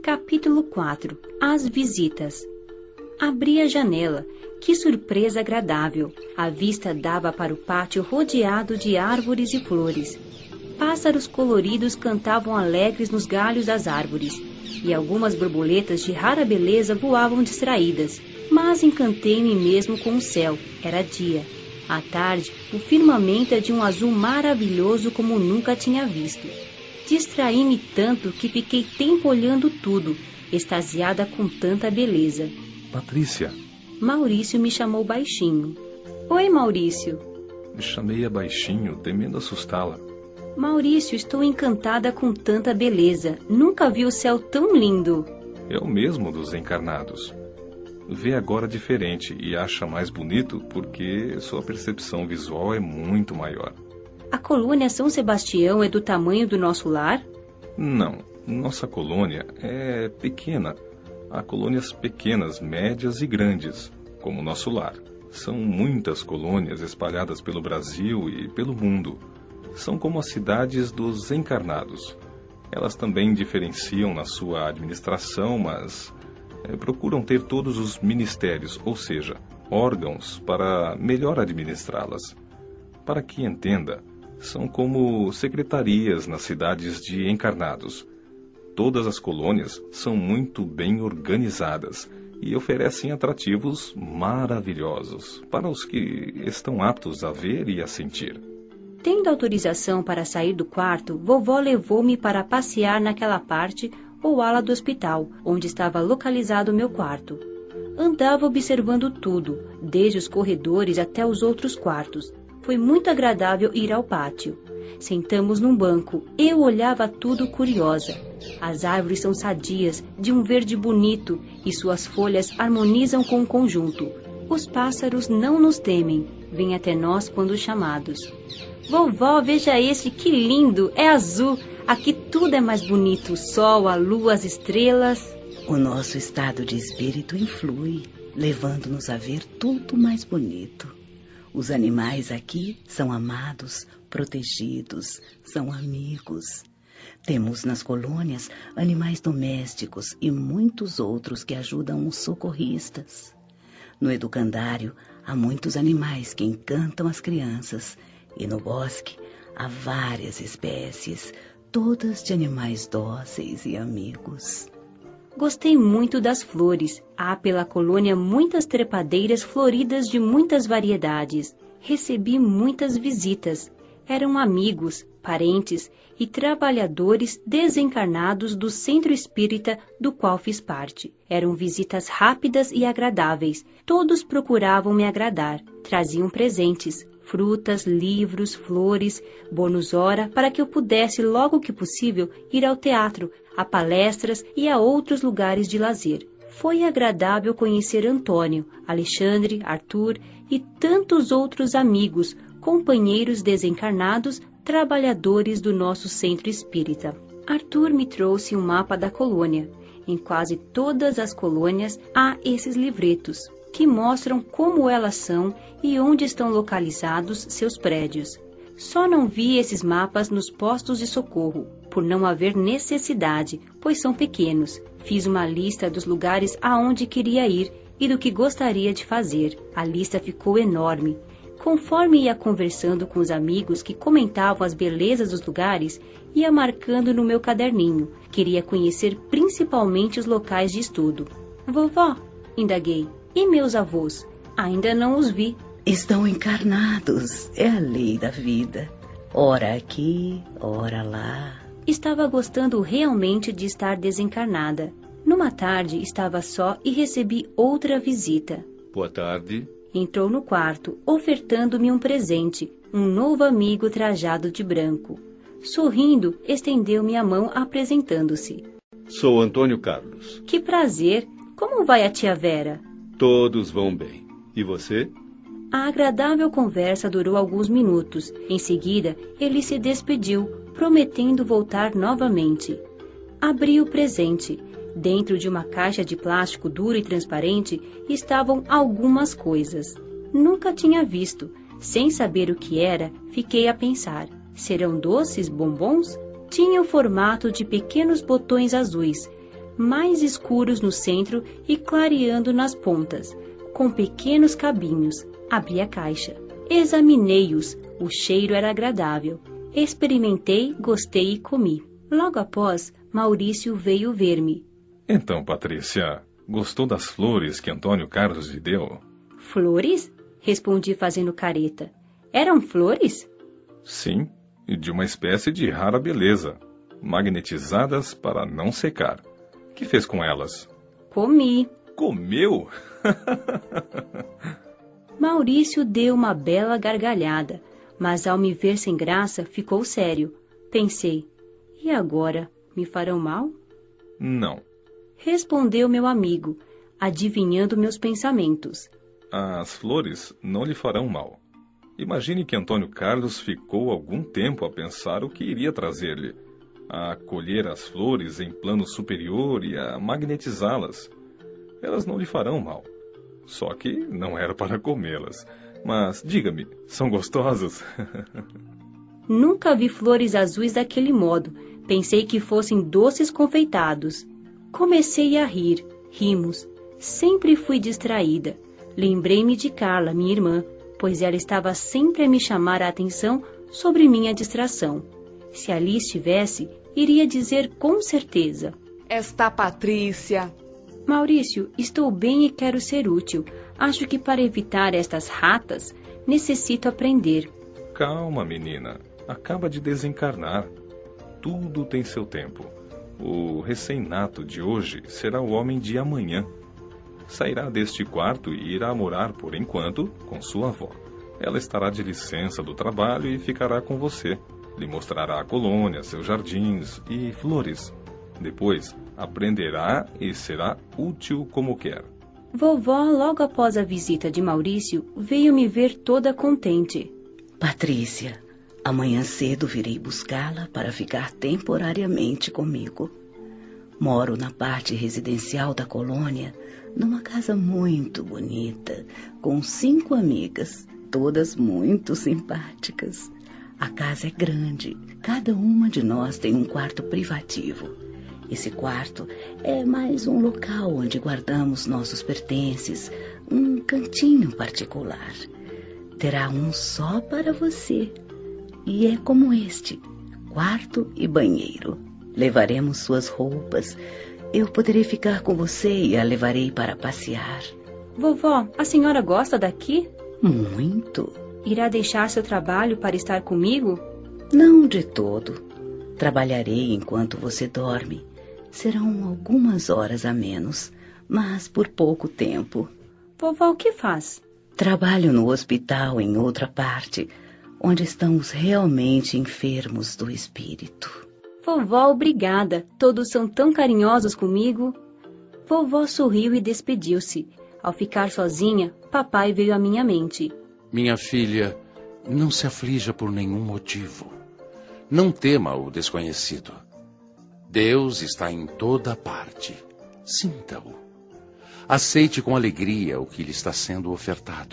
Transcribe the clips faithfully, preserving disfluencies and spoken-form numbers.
Capítulo quatro. As visitas. Abri a janela. Que surpresa agradável! A vista dava para o pátio rodeado de árvores e flores. Pássaros coloridos cantavam alegres nos galhos das árvores, e algumas borboletas de rara beleza voavam distraídas. Mas encantei-me mesmo com o céu. Era dia. À tarde, o firmamento é de um azul maravilhoso como nunca tinha visto. Distraí-me tanto que fiquei tempo olhando tudo, extasiada com tanta beleza. Patrícia. Maurício me chamou baixinho. Oi, Maurício. Chamei-a baixinho, temendo assustá-la. Maurício, estou encantada com tanta beleza. Nunca vi o céu tão lindo. É o mesmo dos encarnados. Vê agora diferente e acha mais bonito porque sua percepção visual é muito maior. A colônia São Sebastião é do tamanho do nosso lar? Não, nossa colônia é pequena. Há colônias pequenas, médias e grandes, como nosso lar. São muitas colônias espalhadas pelo Brasil e pelo mundo. São como as cidades dos encarnados. Elas também diferenciam na sua administração, mas é, procuram ter todos os ministérios, ou seja, órgãos para melhor administrá-las. Para que entenda, são como secretarias nas cidades de encarnados. Todas as colônias são muito bem organizadas e oferecem atrativos maravilhosos para os que estão aptos a ver e a sentir. Tendo autorização para sair do quarto, vovó levou-me para passear naquela parte ou ala do hospital, onde estava localizado o meu quarto. Andava observando tudo, desde os corredores até os outros quartos. Foi muito agradável ir ao pátio. Sentamos num banco. Eu olhava tudo curiosa. As árvores são sadias, de um verde bonito, e suas folhas harmonizam com o conjunto. Os pássaros não nos temem, vêm até nós quando chamados. Vovó, veja esse, que lindo! É azul! Aqui tudo é mais bonito, o sol, a lua, as estrelas. O nosso estado de espírito influi, levando-nos a ver tudo mais bonito. Os animais aqui são amados, protegidos, são amigos. Temos nas colônias animais domésticos e muitos outros que ajudam os socorristas. No educandário há muitos animais que encantam as crianças e no bosque há várias espécies, todas de animais dóceis e amigos. Gostei muito das flores. Há pela colônia muitas trepadeiras floridas de muitas variedades. Recebi muitas visitas. Eram amigos, parentes e trabalhadores desencarnados do centro espírita do qual fiz parte. Eram visitas rápidas e agradáveis. Todos procuravam me agradar. Traziam presentes, frutas, livros, flores, bônus hora, para que eu pudesse, logo que possível, ir ao teatro, a palestras e a outros lugares de lazer. Foi agradável conhecer Antônio, Alexandre, Arthur e tantos outros amigos, companheiros desencarnados, trabalhadores do nosso centro espírita. Arthur me trouxe um mapa da colônia. Em quase todas as colônias há esses livretos, que mostram como elas são e onde estão localizados seus prédios. Só não vi esses mapas nos postos de socorro, por não haver necessidade, pois são pequenos. Fiz uma lista dos lugares aonde queria ir e do que gostaria de fazer. A lista ficou enorme. Conforme ia conversando com os amigos que comentavam as belezas dos lugares, ia marcando no meu caderninho. Queria conhecer principalmente os locais de estudo. Vovó, indaguei, e meus avós? Ainda não os vi. Estão encarnados, é a lei da vida. Ora aqui, ora lá. Estava gostando realmente de estar desencarnada. Numa tarde estava só e recebi outra visita. Boa tarde. Entrou no quarto, ofertando-me um presente, um novo amigo trajado de branco. Sorrindo, estendeu-me a mão apresentando-se. Sou Antônio Carlos. Que prazer! Como vai a tia Vera? Todos vão bem. E você? A agradável conversa durou alguns minutos. Em seguida, ele se despediu, prometendo voltar novamente. Abri o presente. Dentro de uma caixa de plástico duro e transparente estavam algumas coisas. Nunca tinha visto. Sem saber o que era, fiquei a pensar. Serão doces bombons? Tinha o formato de pequenos botões azuis. mais escuros no centro e clareando nas pontas, com pequenos cabinhos. Abri a caixa. Examinei-os. O cheiro era agradável. Experimentei, gostei e comi. Logo após, Maurício veio ver-me. Então, Patrícia, gostou das flores que Antônio Carlos lhe deu? Flores? Respondi fazendo careta. Eram flores? Sim, e de uma espécie de rara beleza, magnetizadas para não secar. O que fez com elas? Comi. Comeu? Maurício deu uma bela gargalhada, mas ao me ver sem graça, ficou sério. Pensei, e agora, me farão mal? Não. Respondeu meu amigo, adivinhando meus pensamentos. As flores não lhe farão mal. Imagine que Antônio Carlos ficou algum tempo a pensar o que iria trazer-lhe, a colher as flores em plano superior e a magnetizá-las. Elas não lhe farão mal. Só que não era para comê-las. Mas, diga-me, são gostosas? Nunca vi flores azuis daquele modo. Pensei que fossem doces confeitados. Comecei a rir. Rimos. Sempre fui distraída. Lembrei-me de Carla, minha irmã, pois ela estava sempre a me chamar a atenção sobre minha distração. Se ali estivesse, iria dizer com certeza: Esta Patrícia... Maurício, estou bem e quero ser útil. Acho que para evitar estas ratas, necessito aprender. Calma, menina. Acaba de desencarnar. Tudo tem seu tempo. O recém-nato de hoje será o homem de amanhã. Sairá deste quarto e irá morar, por enquanto, com sua avó. Ela estará de licença do trabalho e ficará com você. Lhe mostrará a colônia, seus jardins e flores. Depois, aprenderá e será útil como quer. Vovó, logo após a visita de Maurício, veio me ver toda contente. Patrícia, amanhã cedo virei buscá-la para ficar temporariamente comigo. Moro na parte residencial da colônia, numa casa muito bonita, com cinco amigas, todas muito simpáticas. A casa é grande, cada uma de nós tem um quarto privativo. Esse quarto é mais um local onde guardamos nossos pertences, um cantinho particular. Terá um só para você. E é como este, quarto e banheiro. Levaremos suas roupas. Eu poderei ficar com você e a levarei para passear. Vovó, a senhora gosta daqui? Muito. Irá deixar seu trabalho para estar comigo? Não de todo. Trabalharei enquanto você dorme. Serão algumas horas a menos, mas por pouco tempo. Vovó, o que faz? Trabalho no hospital em outra parte, onde estão os realmente enfermos do espírito. Vovó, obrigada. Todos são tão carinhosos comigo. Vovó sorriu e despediu-se. Ao ficar sozinha, papai veio à minha mente. Minha filha, não se aflija por nenhum motivo. Não tema o desconhecido. Deus está em toda parte. Sinta-o. Aceite com alegria o que lhe está sendo ofertado.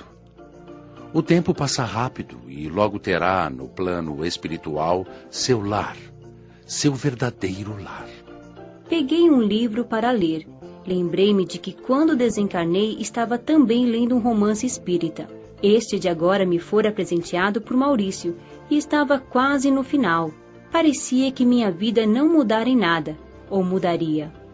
O tempo passa rápido e logo terá, no plano espiritual, seu lar, seu verdadeiro lar. Peguei um livro para ler. Lembrei-me de que quando desencarnei estava também lendo um romance espírita. Este de agora me fora presenteado por Maurício e estava quase no final. Parecia que minha vida não mudara em nada, ou mudaria.